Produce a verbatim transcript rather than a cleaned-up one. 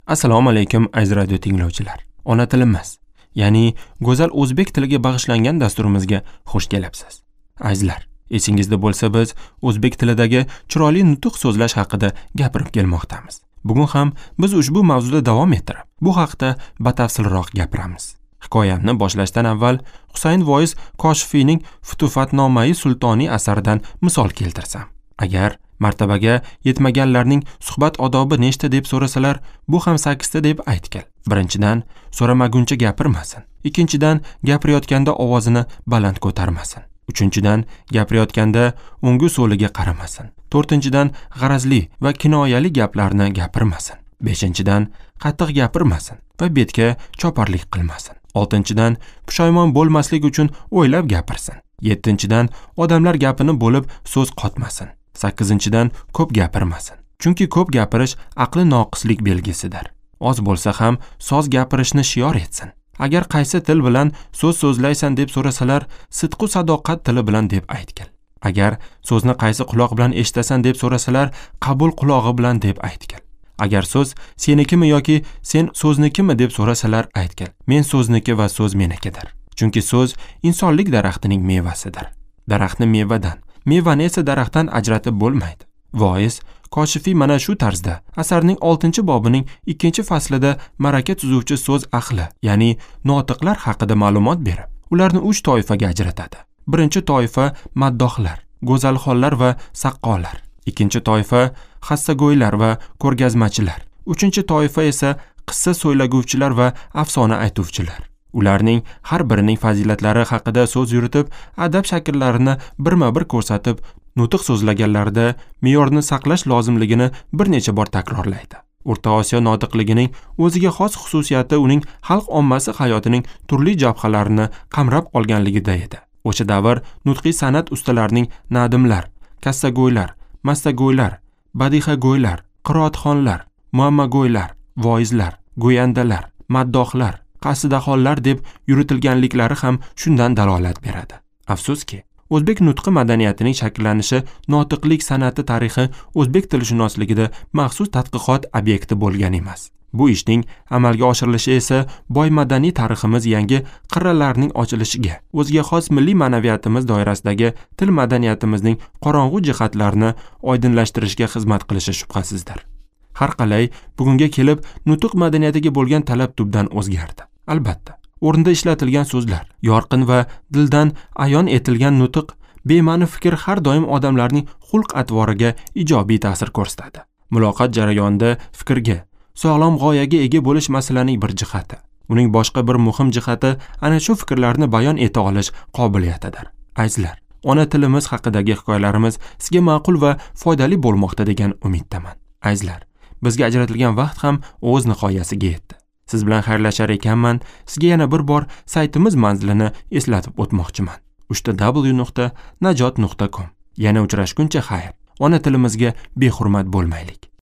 Assalomu alaykum aziz radio tinglovchilar. Ona tilimiz, ya'ni go'zal o'zbek tiliga bag'ishlangan dasturimizga xush kelibsiz. Azizlar, esingizda bo'lsa biz o'zbek tilidagi chiroyli nutq so'zlash haqida gapirib kelmoqdamiz. Bugun ham biz ushbu mavzuda davom ettirib, bu haqda batafsilroq gapiramiz. Hikoyamni boshlashdan avval Husayn Voiz Koshifiyning Futufatnomai Sultoniy asaridan misol keltirsam. Agar martabaga yetmaganlarning suhbat odobi nechta deb so'rasalar, bu ham sakkizta deb aytgan. Birinchidan, so'ramaguncha gapirmasin. Ikkinchidan, gapirayotganda ovozini baland ko'tarmasin. Uchinchidan, gapirayotganda o'ngu so'liga qaramasin. To'rtinchidan, g'arazli va kinoyali gaplarni gapirmasin. Beshinchidan, qattiq gapirmasin va betga choparlik qilmasin. Oltinchidan, pushaymon bo'lmaslik uchun o'ylab gapirsin. Yettinchidan, odamlar gapini bo'lib so'z qotmasin. Sakkizinchidan, ko'p gapirmasin. Chunki ko'p gapirish aqli noqislik belgisidir. Oz bo'lsa ham soz gapirishni shior etsin. Agar qaysi til bilan so'z so'zlaysan deb so'rasalar, sidqu sadoqat tili bilan deb aytgil. Agar so'zni qaysi quloq bilan eshitasan deb so'rasalar, qabul qulog'i bilan deb aytgil. Agar so'z senikimi yoki sen so'znikimi deb so'rasalar, aytgil. Men so'zniki va so'z menikidir. Chunki so'z insonlik daraxtining mevasidir. Daraxtni mevadan, mevani esa daraxtdan ajratib bo'lmaydi. Voiz Koshifiy mana shu tarzda asarning oltinchi bobining ikkinchi faslida maraka tuzuvchi so'z ahli, ya'ni notiqlar haqida ma'lumot berib, ularni uch toifaga ajratadi. Birinchi toifa maddohlar, go'zalxonlar va saqqolar. Ikkinchi toifa hassago'ylar va ko'rgazmachilar. Uchinchi toifa esa qissa so'ylaguvchilar va afsona aytuvchilar. Ularning har birining fazilatlari haqida so'z yuritib, adab shakllarini birma-bir ko'rsatib, nutq so'zlaganlarda me'yorni saqlash lozimligini bir necha bor takrorlaydi. O'rta Osiyo notiqligining o'ziga xos xususiyati uning xalq ommasi hayotining turli jabhalarini qamrab olganligida edi. O'sha davr nutqiy san'at ustalarining nadimlar, kassago'ylar, massago'ylar, badihago'ylar, qiroatxonlar, muammago'ylar, voizlar, go'yandalar, maddohlar, qasidaxonlar deb yuritilganliklari ham shundan dalolat beradi. Afsuski, o'zbek nutqi madaniyatining shakllanishi notiqlik san'ati tarixi o'zbek tilshunosligida maxsus tadqiqot obyekti bo'lgan emas. Bu ishning amalga oshirilishi esa boy madaniy tariximiz yangi qirralarning ochilishiga, o'ziga xos milliy ma'naviyatimiz doirasidagi til madaniyatimizning qorong'u jihatlarini oydinlashtirishga xizmat qilishi shubhasizdir. Har qalay, bugunga kelib nutq madaniyatiga bo'lgan talab tubdan o'zgardi. Albatta, o'rinda ishlatilgan so'zlar, yorqin va dildan ayon etilgan nutq, bema'ni fikr har doim odamlarning xulq-atvoriga ijobiy ta'sir ko'rsatadi. Muloqot jarayonida fikrga, sog'lom g'oyaga ega bo'lish masalaning bir jihati. Uning boshqa bir muhim jihati ana shu fikrlarni bayon eta olish qobiliyatidir. Azizlar, ona tilimiz haqidagi hikoyalarimiz sizga ma'qul va foydali bo'lmoqda degan umiddaman. Azizlar, bizga ajratilgan vaqt ham o'z nihoyasiga yetdi. Siz bilan xayrlashar ekanman, sizga yana bir bor saytimiz manzilini eslatib o'tmoqchiman. uch t w nuqta najot nuqta com. Yana uchrashguncha xayr. Ona tilimizga behurmat bo'lmaylik.